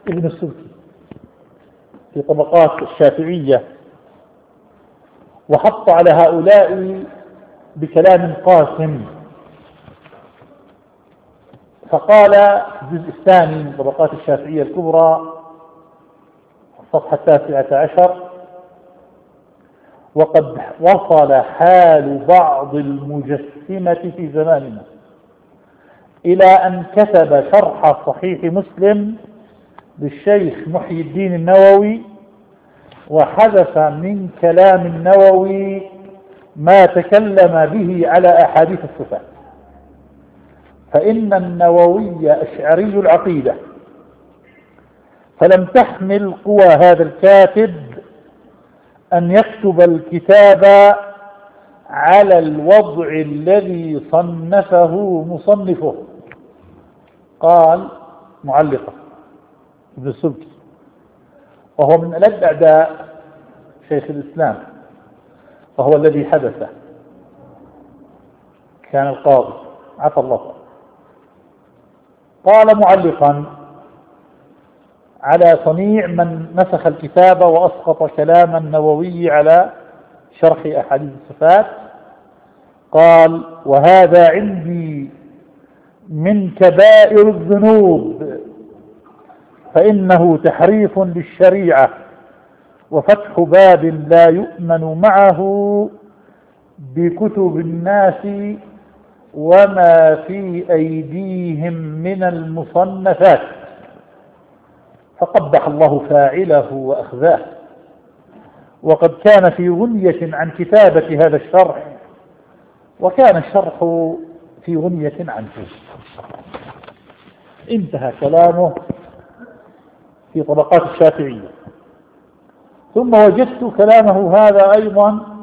ابن السبكي في طبقات الشافعية، وحط على هؤلاء بكلام قاسم. فقال في الجزء الثاني من طبقات الشافعية الكبرى الصفحة 19: وقد وصل حال بعض المجسمة في زماننا إلى أن كتب شرح صحيح مسلم للشيخ محي الدين النووي، وحذف من كلام النووي ما تكلم به على أحاديث الصفات، فإن النووي أشعري العقيدة، فلم تحمل قوى هذا الكاتب أن يكتب الكتاب على الوضع الذي صنفه مصنفه. قال معلقة ابن السبكي، وهو من ألد أعداء شيخ الإسلام، وهو الذي حدث، كان القاضي عفى الله. قال معلقا على صنيع من نسخ الكتاب وأسقط كلام النووي على شرح أحاديث الصفات، قال: وهذا عندي من كبائر الذنوب، فإنه تحريف للشريعة وفتح باب لا يؤمن معه بكتب الناس وما في أيديهم من المصنفات، فقبح الله فاعله وأخذاه. وقد كان في غنية عن كتابة هذا الشرح، وكان الشرح في غنية عنه. انتهى كلامه في طبقات الشافعية. ثم وجدت كلامه هذا أيضا